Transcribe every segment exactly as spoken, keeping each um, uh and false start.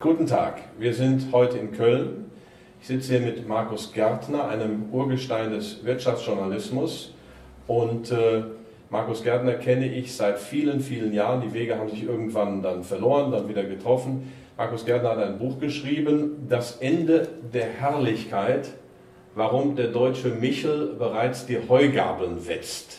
Guten Tag, wir sind heute in Köln. Ich sitze hier mit Markus Gärtner, einem Urgestein des Wirtschaftsjournalismus. Und äh, Markus Gärtner kenne ich seit vielen, vielen Jahren. Die Wege haben sich irgendwann dann verloren, dann wieder getroffen. Markus Gärtner hat ein Buch geschrieben, Das Ende der Herrlichkeit, warum der deutsche Michel bereits die Heugabeln wetzt.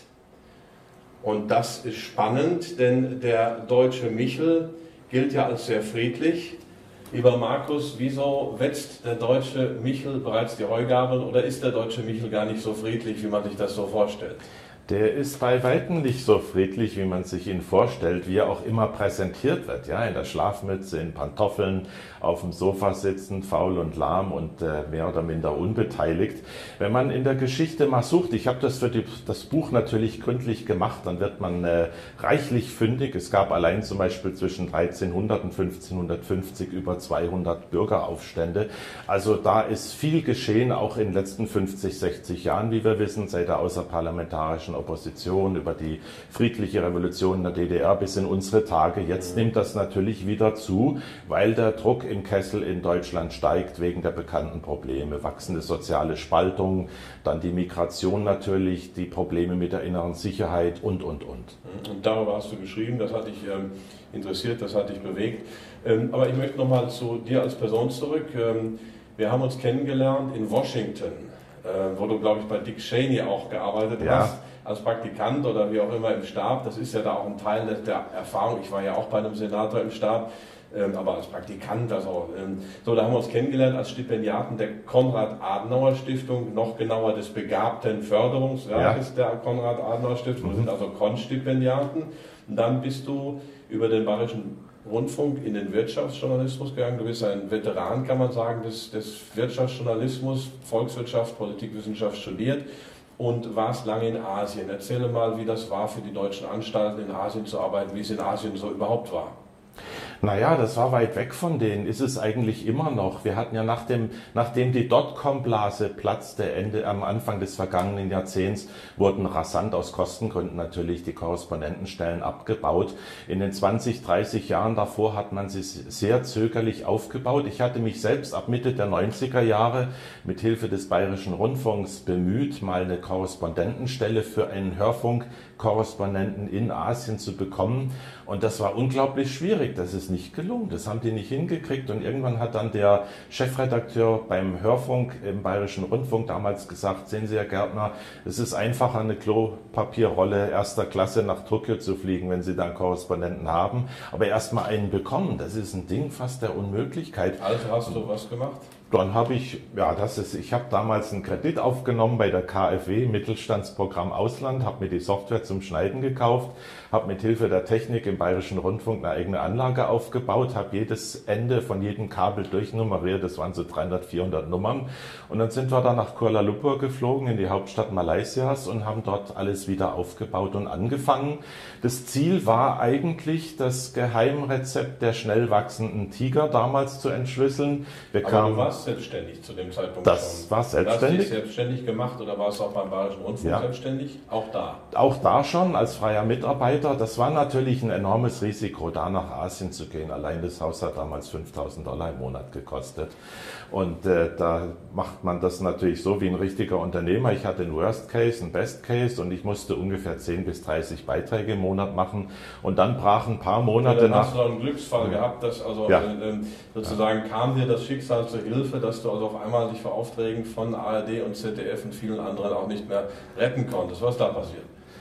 Und das ist spannend, denn der deutsche Michel gilt ja als sehr friedlich. Lieber Markus, wieso wetzt der deutsche Michel bereits die Heugabeln oder ist der deutsche Michel gar nicht so friedlich, wie man sich das so vorstellt? Der ist bei weitem nicht so friedlich, wie man sich ihn vorstellt, wie er auch immer präsentiert wird. Ja, in der Schlafmütze, in Pantoffeln, auf dem Sofa sitzend, faul und lahm und äh, mehr oder minder unbeteiligt. Wenn man in der Geschichte mal sucht, ich habe das für die, das Buch natürlich gründlich gemacht, dann wird man äh, reichlich fündig. Es gab allein zum Beispiel zwischen dreizehnhundert und fünfzehnhundertfünfzig über zweihundert Bürgeraufstände. Also da ist viel geschehen, auch in den letzten fünfzig, sechzig Jahren, wie wir wissen, seit der außerparlamentarischen Opposition, über die friedliche Revolution in der D D R bis in unsere Tage. Jetzt nimmt das natürlich wieder zu, weil der Druck im Kessel in Deutschland steigt wegen der bekannten Probleme. Wachsende soziale Spaltung, dann die Migration natürlich, die Probleme mit der inneren Sicherheit und, und, und. Und darüber hast du geschrieben, das hat dich ähm, interessiert, das hat dich bewegt. Ähm, aber ich möchte nochmal zu dir als Person zurück. Ähm, wir haben uns kennengelernt in Washington, äh, wo du, glaube ich, bei Dick Cheney auch gearbeitet ja. hast. Als Praktikant oder wie auch immer im Stab, das ist ja da auch ein Teil der Erfahrung. Ich war ja auch bei einem Senator im Stab, ähm, aber als Praktikant, also ähm, so, da haben wir uns kennengelernt als Stipendiaten der Konrad-Adenauer-Stiftung, noch genauer des begabten Förderungswerkes ja. der Konrad-Adenauer-Stiftung. Wir mhm. sind also Konstipendiaten. Und dann bist du über den Bayerischen Rundfunk in den Wirtschaftsjournalismus gegangen. Du bist ein Veteran, kann man sagen, des, des Wirtschaftsjournalismus, Volkswirtschaft, Politikwissenschaft studiert. Und warst lange in Asien. Erzähle mal, wie das war für die deutschen Anstalten in Asien zu arbeiten, wie es in Asien so überhaupt war. Naja, das war weit weg von denen, ist es eigentlich immer noch. Wir hatten ja nach dem, nachdem die Dotcom-Blase platzte, Ende, am Anfang des vergangenen Jahrzehnts, wurden rasant aus Kostengründen natürlich die Korrespondentenstellen abgebaut. In den zwanzig, dreißig Jahren davor hat man sie sehr zögerlich aufgebaut. Ich hatte mich selbst ab Mitte der neunziger Jahre mit Hilfe des Bayerischen Rundfunks bemüht, mal eine Korrespondentenstelle für einen Hörfunkkorrespondenten in Asien zu bekommen. Und das war unglaublich schwierig. Das ist nicht gelungen. Das haben die nicht hingekriegt. Und irgendwann hat dann der Chefredakteur beim Hörfunk im Bayerischen Rundfunk damals gesagt, sehen Sie, Herr Gärtner, es ist einfacher, eine Klopapierrolle erster Klasse nach Tokio zu fliegen, wenn Sie dann Korrespondenten haben. Aber erst mal einen bekommen, das ist ein Ding fast der Unmöglichkeit. Also hast du was gemacht? Dann habe ich, ja, das ist, ich habe damals einen Kredit aufgenommen bei der K f W, Mittelstandsprogramm Ausland, habe mir die Software zum Schneiden gekauft, habe mit Hilfe der Technik im Bayerischen Rundfunk eine eigene Anlage aufgebaut, habe jedes Ende von jedem Kabel durchnummeriert, das waren so dreihundert, vierhundert Nummern. Und dann sind wir da nach Kuala Lumpur geflogen, in die Hauptstadt Malaysias und haben dort alles wieder aufgebaut und angefangen. Das Ziel war eigentlich, das Geheimrezept der schnell wachsenden Tiger damals zu entschlüsseln. Wir Aber kamen, du warst selbstständig zu dem Zeitpunkt das schon. war selbstständig. Hast du dich selbstständig gemacht oder warst du auch beim Bayerischen Rundfunk ja. selbstständig? Auch da? Auch da schon, als freier Mitarbeiter. Das war natürlich ein enormes Risiko, da nach Asien zu gehen. Allein das Haus hat damals fünftausend Dollar im Monat gekostet. Und äh, da macht man das natürlich so wie ein richtiger Unternehmer. Ich hatte einen Worst Case, einen Best Case und ich musste ungefähr zehn bis dreißig Beiträge im Monat machen. Und dann brach ein paar Monate ja, dann nach... hast du einen Glücksfall ja. gehabt, dass also ja. äh, sozusagen ja. kam dir das Schicksal zur Hilfe, dass du also auf einmal dich vor Aufträgen von A R D und Z D F und vielen anderen auch nicht mehr retten konntest. Was ist da passiert?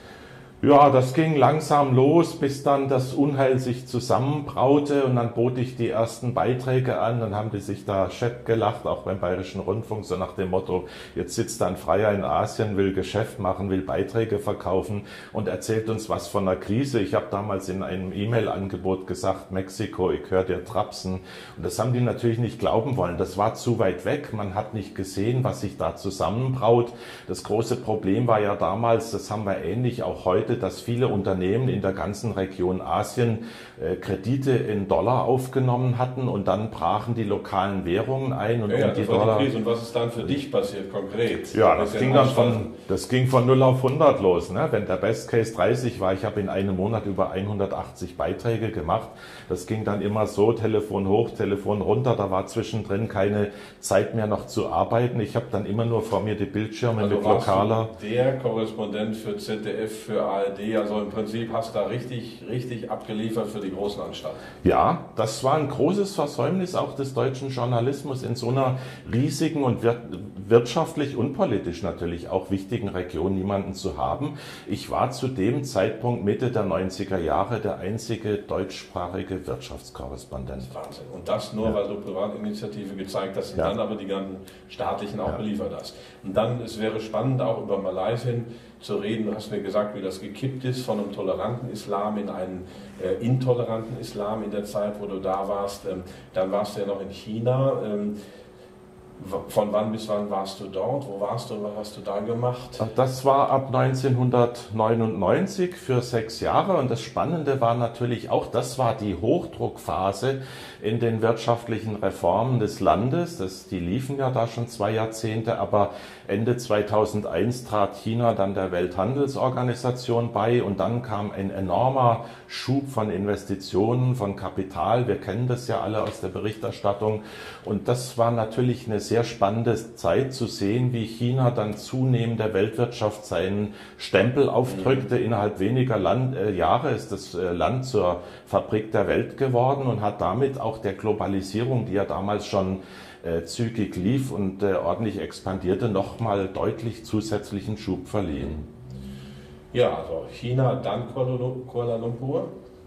Ja, das ging langsam los, bis dann das Unheil sich zusammenbraute und dann bot ich die ersten Beiträge an. Dann haben die sich da schepp gelacht, auch beim Bayerischen Rundfunk, so nach dem Motto, jetzt sitzt da ein Freier in Asien, will Geschäft machen, will Beiträge verkaufen und erzählt uns was von einer Krise. Ich habe damals in einem E-Mail-Angebot gesagt, Mexiko, ich höre dir trapsen. Und das haben die natürlich nicht glauben wollen. Das war zu weit weg. Man hat nicht gesehen, was sich da zusammenbraut. Das große Problem war ja damals, das haben wir ähnlich auch heute, bedeutet, dass viele Unternehmen in der ganzen Region Asien äh, Kredite in Dollar aufgenommen hatten und dann brachen die lokalen Währungen ein. Und ja, ja, um die das war Dollar. Die Krise. Und was ist dann für dich passiert konkret? Ja, das ging dann von, das ging von null auf hundert los. Ne? Wenn der Best Case dreißig war, ich habe in einem Monat über hundertachtzig Beiträge gemacht. Das ging dann immer so, Telefon hoch, Telefon runter. Da war zwischendrin keine Zeit mehr noch zu arbeiten. Ich habe dann immer nur vor mir die Bildschirme also mit lokaler. Der Korrespondent für Z D F, für A R D, also im Prinzip hast du da richtig, richtig abgeliefert für die großen Anstalten. Ja, das war ein großes Versäumnis auch des deutschen Journalismus in so einer riesigen und wir wirtschaftlich und politisch natürlich auch wichtigen Region niemanden zu haben. Ich war zu dem Zeitpunkt Mitte der neunziger Jahre der einzige deutschsprachige Wirtschaftskorrespondent. Wahnsinn. Und das nur, ja. weil du Privatinitiative gezeigt hast und ja. dann aber die ganzen staatlichen auch ja. beliefert hast. Und dann, es wäre spannend, auch über Malaysia zu reden. Du hast mir gesagt, wie das gekippt ist von einem toleranten Islam in einen äh, intoleranten Islam in der Zeit, wo du da warst. Ähm, dann warst du ja noch in China. Ähm, Von wann bis wann warst du dort? Wo warst du und was hast du da gemacht? Das war ab neunzehnhundertneunundneunzig für sechs Jahre und das Spannende war natürlich auch, das war die Hochdruckphase in den wirtschaftlichen Reformen des Landes. Das, die liefen ja da schon zwei Jahrzehnte, aber Ende zweitausendeins trat China dann der Welthandelsorganisation bei und dann kam ein enormer Schub von Investitionen, von Kapital. Wir kennen das ja alle aus der Berichterstattung und das war natürlich eine sehr spannende Zeit zu sehen, wie China dann zunehmend der Weltwirtschaft seinen Stempel aufdrückte. Mhm. Innerhalb weniger Land, äh, Jahre ist das äh, Land zur Fabrik der Welt geworden und hat damit auch der Globalisierung, die ja damals schon äh, zügig lief und äh, ordentlich expandierte, nochmal deutlich zusätzlichen Schub verliehen. Ja, also China, dann Kuala Lumpur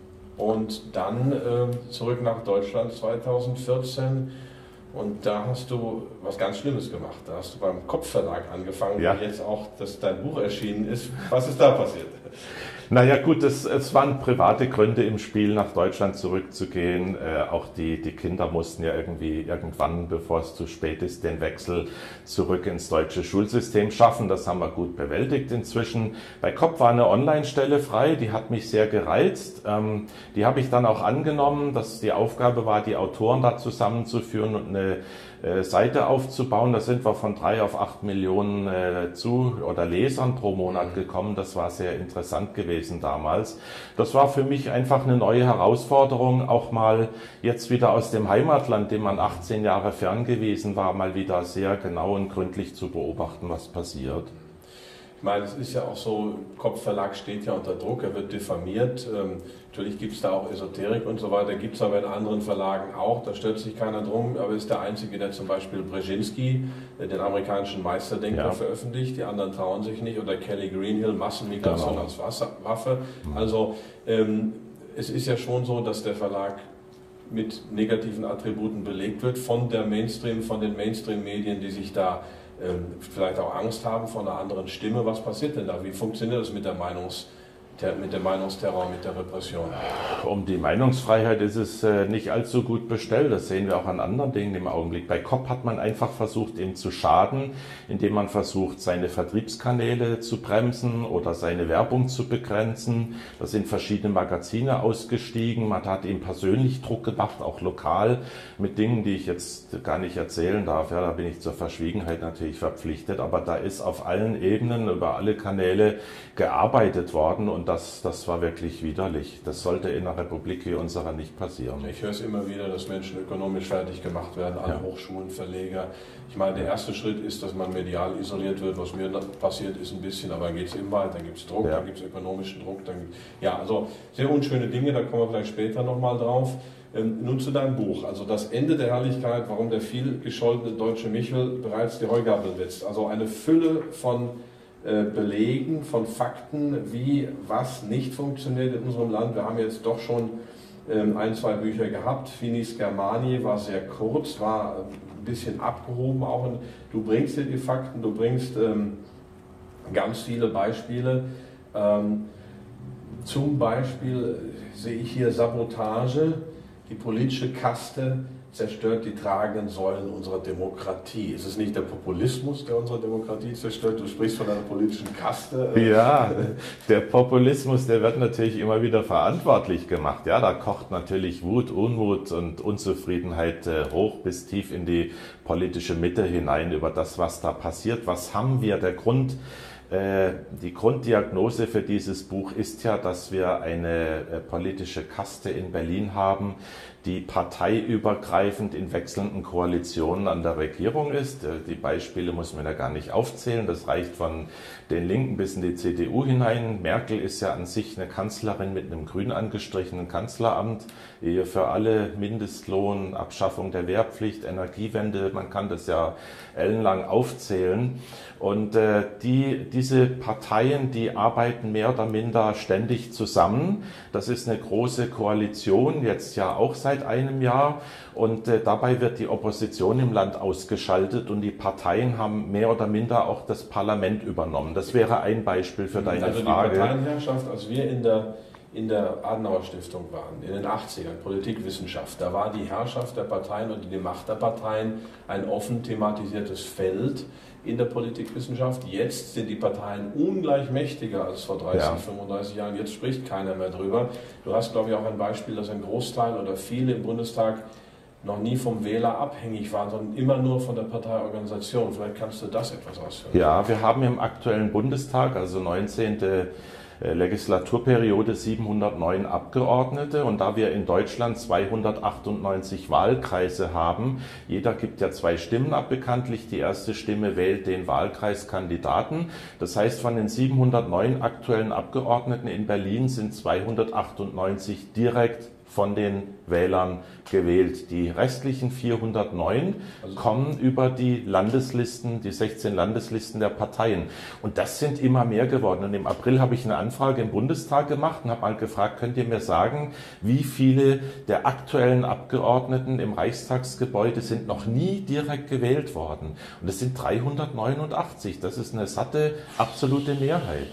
und dann äh, zurück nach Deutschland zweitausendvierzehn. Und da hast du was ganz Schlimmes gemacht. Da hast du beim Kopfverlag angefangen, ja. wo jetzt auch dass dein Buch erschienen ist. Was ist da passiert? Naja gut, es, es waren private Gründe im Spiel, nach Deutschland zurückzugehen. Äh, auch die, die Kinder mussten ja irgendwie irgendwann, bevor es zu spät ist, den Wechsel zurück ins deutsche Schulsystem schaffen. Das haben wir gut bewältigt inzwischen. Bei Kopp war eine Online-Stelle frei, die hat mich sehr gereizt. Ähm, die habe ich dann auch angenommen, dass die Aufgabe war, die Autoren da zusammenzuführen und eine äh, Seite aufzubauen. Da sind wir von drei auf acht Millionen äh, zu oder Lesern pro Monat gekommen. Das war sehr interessant gewesen damals. Das war für mich einfach eine neue Herausforderung, auch mal jetzt wieder aus dem Heimatland, dem man achtzehn Jahre fern gewesen war, mal wieder sehr genau und gründlich zu beobachten, was passiert. Ich meine, es ist ja auch so, Kopfverlag steht ja unter Druck, er wird diffamiert. Ähm, natürlich gibt es da auch Esoterik und so weiter, gibt es aber in anderen Verlagen auch, da stört sich keiner drum, aber ist der Einzige, der zum Beispiel Brzezinski, den amerikanischen Meisterdenker, ja. veröffentlicht, die anderen trauen sich nicht, oder Kelly Greenhill, Massenmigration genau. als Waffe. Also ähm, es ist ja schon so, dass der Verlag mit negativen Attributen belegt wird von der Mainstream, von den Mainstream-Medien, die sich da vielleicht auch Angst haben vor einer anderen Stimme. Was passiert denn da? Wie funktioniert das mit der Meinungs- mit dem Meinungsterror, mit der Repression? Um die Meinungsfreiheit ist es äh, nicht allzu gut bestellt. Das sehen wir auch an anderen Dingen im Augenblick. Bei Kopp hat man einfach versucht, ihm zu schaden, indem man versucht, seine Vertriebskanäle zu bremsen oder seine Werbung zu begrenzen. Da sind verschiedene Magazine ausgestiegen. Man hat ihm persönlich Druck gemacht, auch lokal, mit Dingen, die ich jetzt gar nicht erzählen darf. Ja, da bin ich zur Verschwiegenheit natürlich verpflichtet. Aber da ist auf allen Ebenen, über alle Kanäle gearbeitet worden und Das, das war wirklich widerlich. Das sollte in einer Republik wie unserer nicht passieren. Ich höre es immer wieder, dass Menschen ökonomisch fertig gemacht werden, alle ja. Hochschulen, Verleger. Ich meine, der erste Schritt ist, dass man medial isoliert wird. Was mir passiert ist ein bisschen, aber dann geht es eben weiter. Dann gibt es Druck, ja. dann gibt es ökonomischen Druck. Dann, ja, also sehr unschöne Dinge, da kommen wir vielleicht später nochmal drauf. Ähm, nun zu deinem Buch. Also das Ende der Herrlichkeit, warum der viel gescholtene deutsche Michel bereits die Heugabel wetzt. Also eine Fülle von Belegen, von Fakten, wie was nicht funktioniert in unserem Land. Wir haben jetzt doch schon ähm, ein, zwei Bücher gehabt. Finis Germani war sehr kurz, war ein bisschen abgehoben auch. Du bringst dir die Fakten, du bringst ähm, ganz viele Beispiele. Ähm, zum Beispiel sehe ich hier Sabotage, die politische Kaste zerstört die tragenden Säulen unserer Demokratie. Ist es nicht der Populismus, der unsere Demokratie zerstört? Du sprichst von einer politischen Kaste. Ja, der Populismus, der wird natürlich immer wieder verantwortlich gemacht. Ja, da kocht natürlich Wut, Unmut und Unzufriedenheit äh, hoch bis tief in die politische Mitte hinein über das, was da passiert. Was haben wir? Der Grund, äh, die Grunddiagnose für dieses Buch ist ja, dass wir eine äh, politische Kaste in Berlin haben, die parteiübergreifend in wechselnden Koalitionen an der Regierung ist. Die Beispiele muss man ja gar nicht aufzählen. Das reicht von den Linken bis in die C D U hinein. Merkel ist ja an sich eine Kanzlerin mit einem grün angestrichenen Kanzleramt. Ehe für alle, Mindestlohn, Abschaffung der Wehrpflicht, Energiewende. Man kann das ja ellenlang aufzählen. Und äh, die, diese Parteien, die arbeiten mehr oder minder ständig zusammen. Das ist eine große Koalition, jetzt ja auch seit einem Jahr. Und äh, dabei wird die Opposition im Land ausgeschaltet und die Parteien haben mehr oder minder auch das Parlament übernommen. Das wäre ein Beispiel für deine also Frage. Die Parteienherrschaft, als wir in der, in der Adenauer Stiftung waren, in den achtzigern, Politikwissenschaft, da war die Herrschaft der Parteien und die Macht der Parteien ein offen thematisiertes Feld in der Politikwissenschaft. Jetzt sind die Parteien ungleich mächtiger als vor dreißig, ja. fünfunddreißig Jahren. Jetzt spricht keiner mehr drüber. Du hast, glaube ich, auch ein Beispiel, dass ein Großteil oder viele im Bundestag noch nie vom Wähler abhängig waren, sondern immer nur von der Parteiorganisation. Vielleicht kannst du das etwas ausführen. Ja, wir haben im aktuellen Bundestag, also neunzehnte Legislaturperiode, siebenhundertneun Abgeordnete, und da wir in Deutschland zweihundertachtundneunzig Wahlkreise haben, jeder gibt ja zwei Stimmen ab bekanntlich, die erste Stimme wählt den Wahlkreiskandidaten. Das heißt, von den siebenhundertneun aktuellen Abgeordneten in Berlin sind zweihundertachtundneunzig direkt von den Wählern gewählt. Die restlichen vierhundertneun also kommen über die Landeslisten, die sechzehn Landeslisten der Parteien. Und das sind immer mehr geworden. Und im April habe ich eine Anfrage im Bundestag gemacht und habe mal gefragt, könnt ihr mir sagen, wie viele der aktuellen Abgeordneten im Reichstagsgebäude sind noch nie direkt gewählt worden? Und das sind dreihundertneunundachtzig. Das ist eine satte, absolute Mehrheit.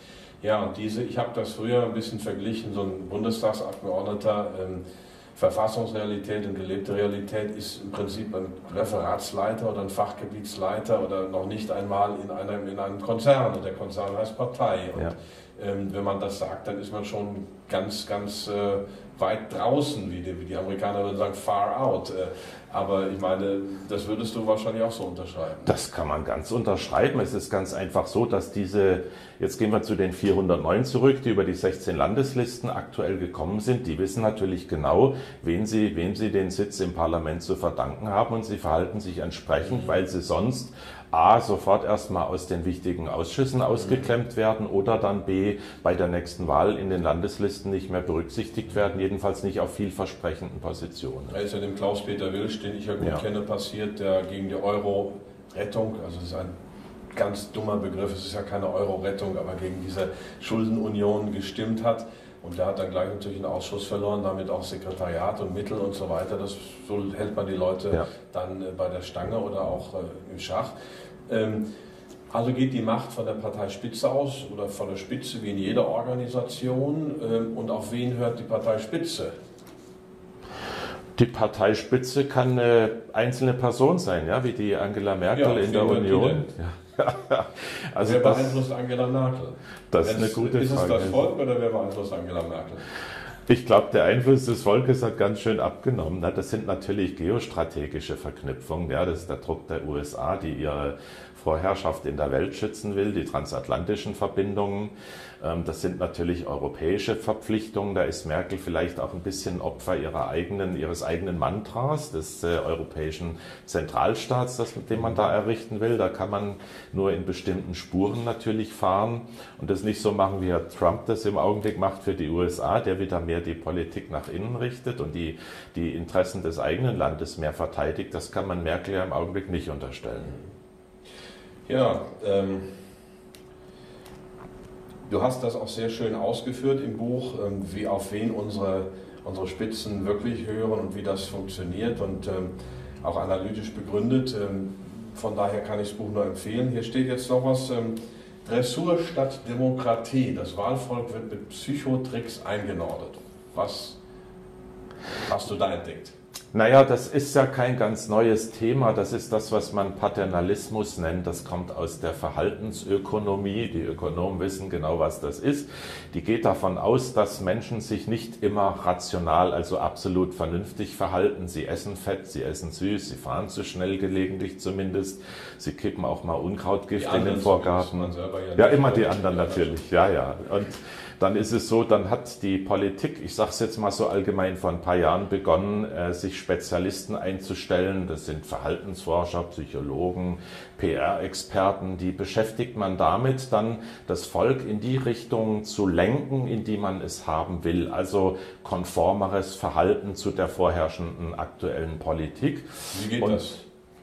Ja, und diese, ich habe das früher ein bisschen verglichen, so ein Bundestagsabgeordneter, ähm, Verfassungsrealität und gelebte Realität ist im Prinzip ein Referatsleiter oder ein Fachgebietsleiter oder noch nicht einmal in einem, in einem Konzern, und der Konzern heißt Partei. Und ja. ähm, wenn man das sagt, dann ist man schon ganz, ganz äh, weit draußen, wie die, wie die Amerikaner würden sagen, far out. Äh, Aber ich meine, das würdest du wahrscheinlich auch so unterschreiben. Das kann man ganz unterschreiben. Es ist ganz einfach so, dass diese, jetzt gehen wir zu den vierhundertneun zurück, die über die sechzehn Landeslisten aktuell gekommen sind. Die wissen natürlich genau, wen sie, wem sie den Sitz im Parlament zu verdanken haben, und sie verhalten sich entsprechend, mhm. weil sie sonst A, sofort erstmal aus den wichtigen Ausschüssen ausgeklemmt werden oder dann B, bei der nächsten Wahl in den Landeslisten nicht mehr berücksichtigt werden, jedenfalls nicht auf vielversprechenden Positionen. Da ist ja dem Klaus-Peter Wilsch, den ich ja gut ja. kenne, passiert, der gegen die Euro-Rettung, also es ist ein ganz dummer Begriff, es ist ja keine Euro-Rettung, aber gegen diese Schuldenunion gestimmt hat. Und der hat dann gleich natürlich einen Ausschuss verloren, damit auch Sekretariat und Mittel und so weiter. Das, so hält man die Leute ja. dann äh, bei der Stange oder auch äh, im Schach. Ähm, also geht die Macht von der Parteispitze aus oder von der Spitze wie in jeder Organisation. Ähm, und auf wen hört die Parteispitze? Die Parteispitze kann eine einzelne Person sein, ja, wie die Angela Merkel ja, in der Union. Also wer beeinflusst Angela Merkel? Das ist eine gute ist Frage. Ist es das Volk oder wer beeinflusst Angela Merkel? Ich glaube, der Einfluss des Volkes hat ganz schön abgenommen. Das sind natürlich geostrategische Verknüpfungen. Ja, das ist der Druck der U S A, die ihre Vorherrschaft in der Welt schützen will, die transatlantischen Verbindungen. Das sind natürlich europäische Verpflichtungen. Da ist Merkel vielleicht auch ein bisschen Opfer ihrer eigenen, ihres eigenen Mantras, des äh, europäischen Zentralstaats, das, den man da errichten will. Da kann man nur in bestimmten Spuren natürlich fahren und das nicht so machen, wie Herr Trump das im Augenblick macht für die U S A, der wieder mehr die Politik nach innen richtet und die, die Interessen des eigenen Landes mehr verteidigt. Das kann man Merkel ja im Augenblick nicht unterstellen. Ja, ähm, du hast das auch sehr schön ausgeführt im Buch, ähm, wie auf wen unsere, unsere Spitzen wirklich hören und wie das funktioniert und ähm, auch analytisch begründet. Ähm, von daher kann ich das Buch nur empfehlen. Hier steht jetzt noch was, ähm, Dressur statt Demokratie. Das Wahlvolk wird mit Psychotricks eingenordet. Was hast du da entdeckt? Naja, das ist ja kein ganz neues Thema. Das ist das, was man Paternalismus nennt. Das kommt aus der Verhaltensökonomie. Die Ökonomen wissen genau, was das ist. Die geht davon aus, dass Menschen sich nicht immer rational, also absolut vernünftig verhalten. Sie essen Fett, sie essen süß, sie fahren zu schnell gelegentlich zumindest. Sie kippen auch mal Unkrautgift in den Vorgarten. Ja, immer die anderen natürlich. Ja, ja. Und dann ist es so, dann hat die Politik, ich sage es jetzt mal so allgemein, vor ein paar Jahren begonnen, sich Spezialisten einzustellen. Das sind Verhaltensforscher, Psychologen, P R-Experten. Die beschäftigt man damit, dann das Volk in die Richtung zu lenken, in die man es haben will. Also konformeres Verhalten zu der vorherrschenden aktuellen Politik. Wie geht Und das?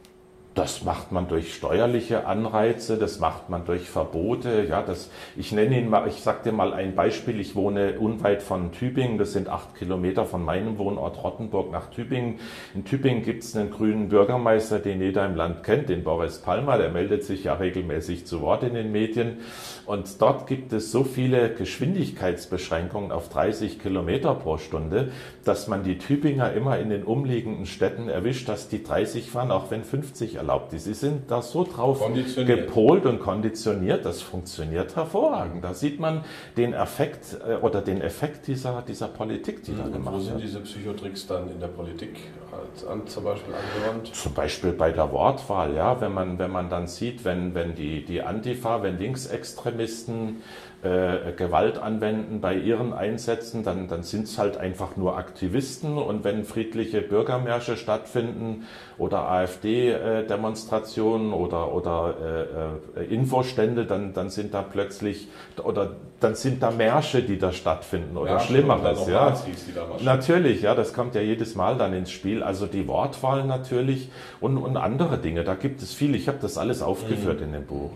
Das macht man durch steuerliche Anreize, das macht man durch Verbote. Ja, das, ich nenne Ihnen mal, ich sage dir mal ein Beispiel. Ich wohne unweit von Tübingen, das sind acht Kilometer von meinem Wohnort Rottenburg nach Tübingen. In Tübingen gibt es einen grünen Bürgermeister, den jeder im Land kennt, den Boris Palmer. Der meldet sich ja regelmäßig zu Wort in den Medien. Und dort gibt es so viele Geschwindigkeitsbeschränkungen auf dreißig Kilometer pro Stunde, dass man die Tübinger immer in den umliegenden Städten erwischt, dass die dreißig fahren, auch wenn fünfzig erlaubt ist. Sie sind da so drauf gepolt und konditioniert, das funktioniert hervorragend. Da sieht man den Effekt äh, oder den Effekt dieser, dieser Politik, die mhm. da gemacht wird. Wo sind diese Psychotricks dann in der Politik als an, zum Beispiel angewandt? Zum Beispiel bei der Wortwahl, ja, wenn man, wenn man dann sieht, wenn, wenn die, die Antifa, wenn Linksextremisten äh, Gewalt anwenden bei ihren Einsätzen, dann, dann sind es halt einfach nur Aktivisten, und wenn friedliche Bürgermärsche stattfinden oder AfD-Demonstrationen oder, oder äh, äh, Infostände, dann, dann sind da plötzlich, oder dann sind da Märsche, die da stattfinden oder ja, Schlimmeres. Ja. Nazis, die da Natürlich, ja, das kommt ja jedes Mal dann ins Spiel. Also die Wortwahl natürlich und, und andere Dinge, da gibt es viel. Ich habe das alles aufgeführt mhm. in dem Buch.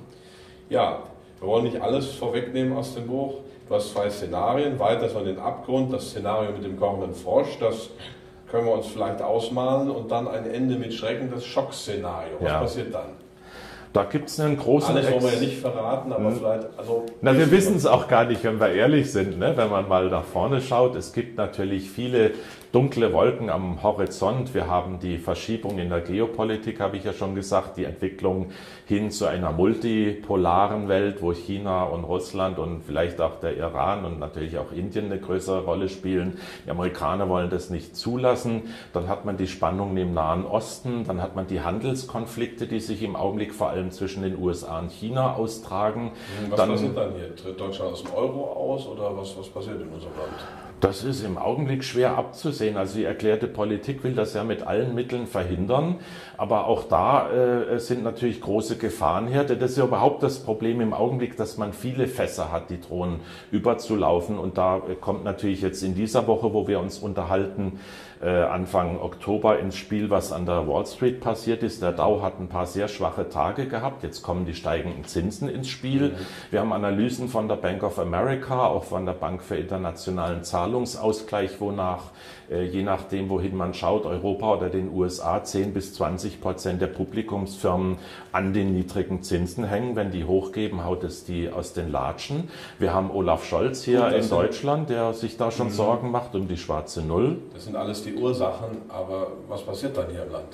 Ja, wir wollen nicht alles vorwegnehmen aus dem Buch. Du hast zwei Szenarien, weiter von den Abgrund, das Szenario mit dem kochenden Frosch, das können wir uns vielleicht ausmalen, und dann ein Ende mit Schrecken, das Schockszenario. Was ja. passiert dann? Da gibt es einen großen... Alles wollen wir ja nicht verraten, aber hm. vielleicht... Also Na, wir wissen es auch gar nicht, wenn wir ehrlich sind, ne? Wenn man mal nach vorne schaut. Es gibt natürlich viele dunkle Wolken am Horizont. Wir haben die Verschiebung in der Geopolitik, habe ich ja schon gesagt, die Entwicklung hin zu einer multipolaren Welt, wo China und Russland und vielleicht auch der Iran und natürlich auch Indien eine größere Rolle spielen. Die Amerikaner wollen das nicht zulassen. Dann hat man die Spannungen im Nahen Osten, dann hat man die Handelskonflikte, die sich im Augenblick vor allem zwischen den U S A und China austragen. Was dann, passiert dann hier? Tritt Deutschland aus dem Euro aus oder was, was passiert in unserem Land? Das ist im Augenblick schwer abzusehen. Also die erklärte Politik will das ja mit allen Mitteln verhindern. Aber auch da äh, sind natürlich große Gefahrenherde. Das ist ja überhaupt das Problem im Augenblick, dass man viele Fässer hat, die drohen überzulaufen. Und da äh, kommt natürlich jetzt in dieser Woche, wo wir uns unterhalten, äh, Anfang Oktober ins Spiel, was an der Wall Street passiert ist. Der Dow hat ein paar sehr schwache Tage gehabt. Jetzt kommen die steigenden Zinsen ins Spiel. Mhm. Wir haben Analysen von der Bank of America, auch von der Bank für internationalen Zahlungsausgleich, wonach äh, je nachdem, wohin man schaut, Europa oder den U S A, zehn bis zwanzig Prozent der Publikumsfirmen an den niedrigen Zinsen hängen. Wenn die hochgeben, haut es die aus den Latschen. Wir haben Olaf Scholz hier in Deutschland, der sich da schon mhm. Sorgen macht um die schwarze Null. Das sind alles die Ursachen, aber was passiert dann hier im Land?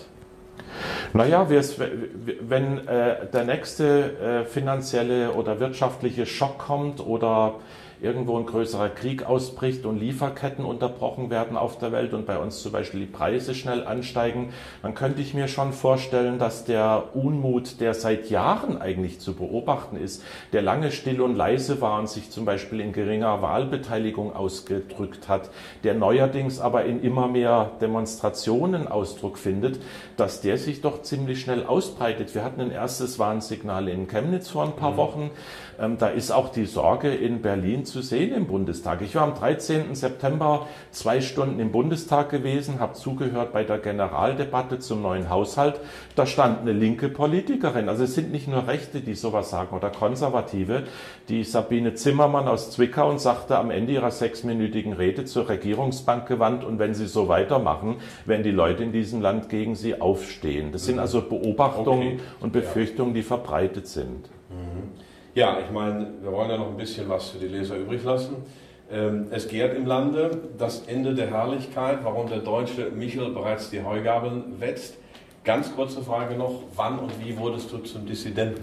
Naja, wenn äh, der nächste äh, finanzielle oder wirtschaftliche Schock kommt oder irgendwo ein größerer Krieg ausbricht und Lieferketten unterbrochen werden auf der Welt und bei uns zum Beispiel die Preise schnell ansteigen, dann könnte ich mir schon vorstellen, dass der Unmut, der seit Jahren eigentlich zu beobachten ist, der lange still und leise war und sich zum Beispiel in geringer Wahlbeteiligung ausgedrückt hat, der neuerdings aber in immer mehr Demonstrationen Ausdruck findet, dass der sich doch ziemlich schnell ausbreitet. Wir hatten ein erstes Warnsignal in Chemnitz vor ein paar mhm. Wochen. Ähm, da ist auch die Sorge in Berlin zu sehen im Bundestag. Ich war am dreizehnten September zwei Stunden im Bundestag gewesen, habe zugehört bei der Generaldebatte zum neuen Haushalt. Da stand eine linke Politikerin. Also es sind nicht nur Rechte, die sowas sagen oder Konservative. Die Sabine Zimmermann aus Zwickau und sagte am Ende ihrer sechsminütigen Rede zur Regierungsbank gewandt, und wenn sie so weitermachen, werden die Leute in diesem Land gegen sie aufstehen. Das sind also Beobachtungen okay. und Befürchtungen, die verbreitet sind. Ja, ich meine, wir wollen ja noch ein bisschen was für die Leser übrig lassen. Es gärt im Lande das Ende der Herrlichkeit, warum der deutsche Michel bereits die Heugabeln wetzt. Ganz kurze Frage noch, wann und wie wurdest du zum Dissidenten?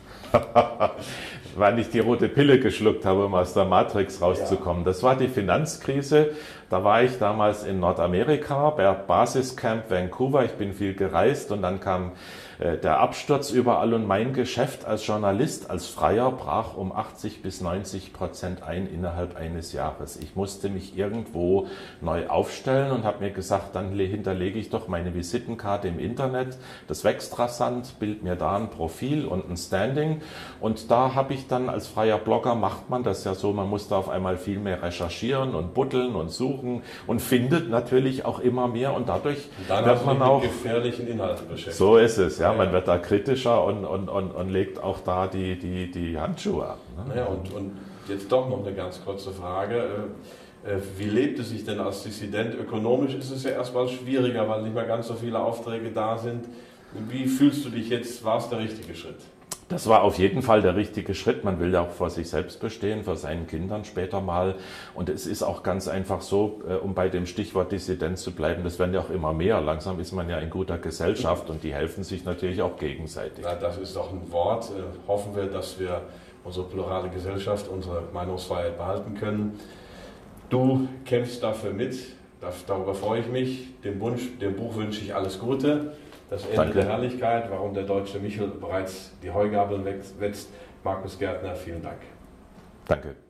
Weil ich die rote Pille geschluckt habe, um aus der Matrix rauszukommen. Das war die Finanzkrise. Da war ich damals in Nordamerika, bei Basiscamp Vancouver. Ich bin viel gereist und dann kam äh, der Absturz überall und mein Geschäft als Journalist, als Freier brach um achtzig bis neunzig Prozent ein innerhalb eines Jahres. Ich musste mich irgendwo neu aufstellen und habe mir gesagt, dann hinterlege ich doch meine Visitenkarte im Internet. Das wächst rasant, bild mir da ein Profil und ein Standing. Und da habe ich dann als freier Blogger, macht man das ja so, man muss da auf einmal viel mehr recherchieren und buddeln und suchen und findet natürlich auch immer mehr und dadurch und dann wird man auch mit gefährlichen Inhalten beschäftigt. So ist es, ja, ja. Man wird da kritischer und, und, und, und legt auch da die, die, die Handschuhe ab. Ne? Ja, und, und jetzt doch noch eine ganz kurze Frage. Wie lebt es sich denn als Dissident? Ökonomisch ist es ja erstmal schwieriger, weil nicht mehr ganz so viele Aufträge da sind. Wie fühlst du dich jetzt? War es der richtige Schritt? Das war auf jeden Fall der richtige Schritt. Man will ja auch vor sich selbst bestehen, vor seinen Kindern später mal. Und es ist auch ganz einfach so, um bei dem Stichwort Dissident zu bleiben, das werden ja auch immer mehr. Langsam ist man ja in guter Gesellschaft und die helfen sich natürlich auch gegenseitig. Na, das ist doch ein Wort. Hoffen wir, dass wir unsere plurale Gesellschaft, unsere Meinungsfreiheit behalten können. Du kämpfst dafür mit. Darüber freue ich mich. Dem, Wunsch, dem Buch wünsche ich alles Gute. Das Ende Danke. der Herrlichkeit, warum der deutsche Michel bereits die Heugabeln wetzt. Markus Gärtner, vielen Dank. Danke.